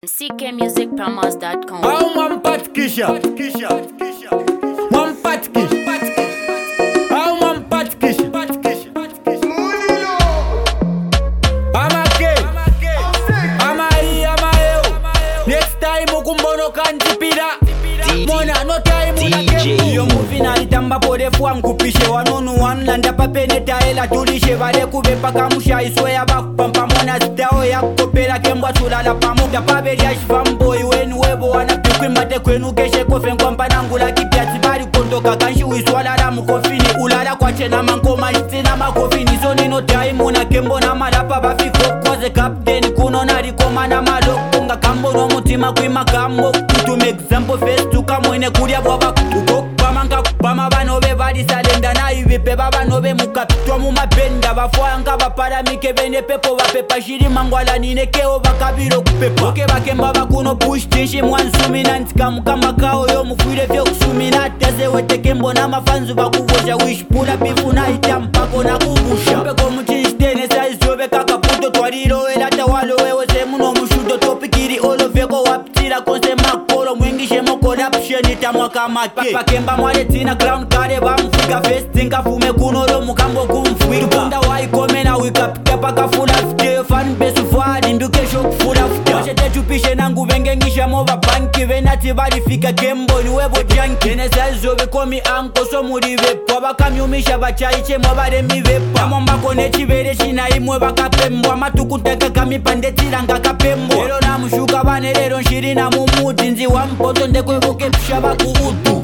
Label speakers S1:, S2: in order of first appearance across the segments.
S1: ckmusicpromos.com.
S2: One pat kisha. One pat kish. One pat kish. I'm a gay. I'm a E. Next time ukumbono kanjipira. Mona no time
S3: DJ.
S2: Yo movie na litamba pode fwa mkupishe wanunu wanlanda papeneta ela tulishe vale kubepa kamusha iswea bakupampa mona zitao ya kopela kembwa tulala pamoja pabeli ya shivamboi wenu webo wanapikwi mate kwenu keshe kofe nkwampa nangula kipya tibari kondoka kanshi wiswalala mkofini ulala kwa chena mankoma shitina makofini zoni no time na kembo na malapa bafiko koze kapteni kuno narikoma na maloko nga kambo no mutima kuima kambo kutume example face tuka mwene kulia bwaba kuko pamanga kupama banobe bali salenda na ibipe baba nobe mukapitwa mu mabenda bafwanga baparamike bene pepo bapepa shiri mangwala ninekeo bakabiro kupepa oke bakemba bakuno push tishi mwansumi nantika mukama kao yo mufwire vyo kusumina teze wetekembo na mafanzu bakuvosha wish pula bifu na itampako na kubusha mpeko mchinstene saizobe kakaputo twariro elata walo wewe semuno mushudo topikiri oloveko waptira konse makolo mwengishe corruption itamwaka make pakemba mwale tina crown kare bamfika festinga fume kunolo mukambo kumfwika tupunda waikome na wikapika paka fula fite fan besu fwadi ndukesho kufula fita wachete chupishe nangu vengengisha mova banki venati balifika kembo ni webo janki ene saizo bekomi anko so muri vepo abakamyumisha bachaiche mwabare mi vepo amombako nechivere shina imwe bakapembo amatukuntaka kamipande tiranga kapembo lero na mushuka bane lero nshiri na mumuti nzi wa mpoto ndekwe kuke pshaba kuutu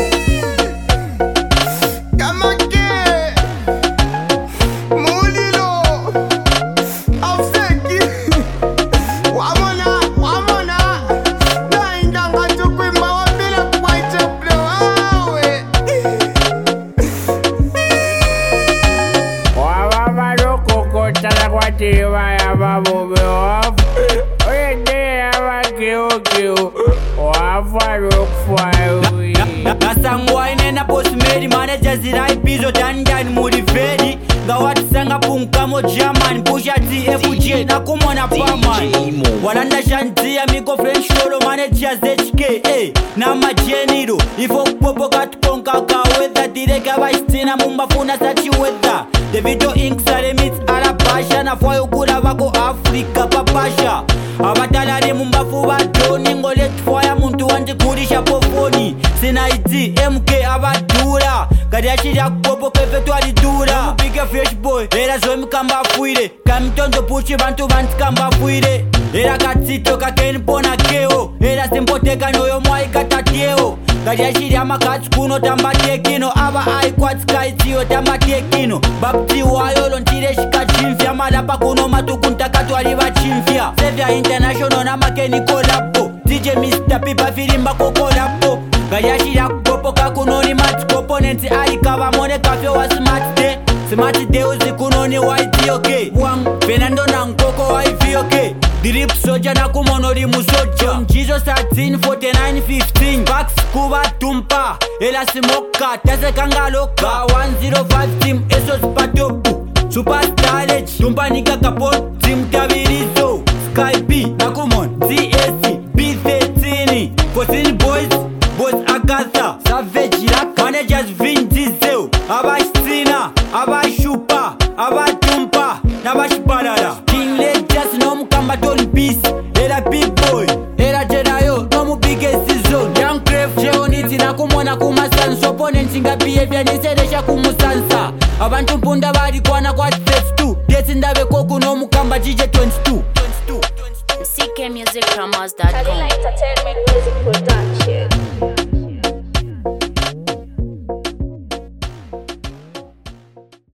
S2: Nasangwaine na postmate managers iraipizo dandani murifedi ngawatisanga punkamo German pusha TFG na kumona paman walanda shantia miko French solo managers HK na majeniro ifo kupopo katukonka kawetha direka baistina mumbafuna sachi wetha the video ink salemits arabasha na foyo kura bako Afrika papasha abatalari mumbafu badoni ngolet foya muntu wanje kurisha pofoni sina ID MK abadura kadi ashira kupopo kefe twaridura mupige fresh boy era zomi kamba fuire kamitondo pushi bantu bantu kamba fuire era katito kakeni pona keo era simpoteka noyo mwai katatieo kadi ashira makatsi kuno tambatekino aba aikwatsi kaitiyo tambatekino babti wayo lontire shikachimfya malapa kuno matukuntakatwali bachimfya sevya international na makeni kolabo DJ Mr. Pipa filimba kokolabo gayashira kupopo kakunoni match components aikaba mone kafe wa smart day uzikunoni white okay wang Fernando na nkoko wa okay drip soja na kumonori musoja Jesus 134915 Pax kuba tumpa ela smoka tese kangaloka 105 team esos patopu superstar ledge tumpa nika kapot team tabirizo Skype na kumon DSC B13 14 boys Agatha Savage Rock managers Vin Diesel abashtina abashupa abatumpa nabashbalala King Legends no mukamba Don Peace era big boy era Jenayo no mu biggest season Young Crave Jeoniti na kumona kumasanso opponent nga behavior niseresha kumusansa abantu mpunda bali kwana kwa 32 date ndabe koku no mukamba DJ 22
S1: ckmusicpromos.com.
S4: Entertainment Music Production.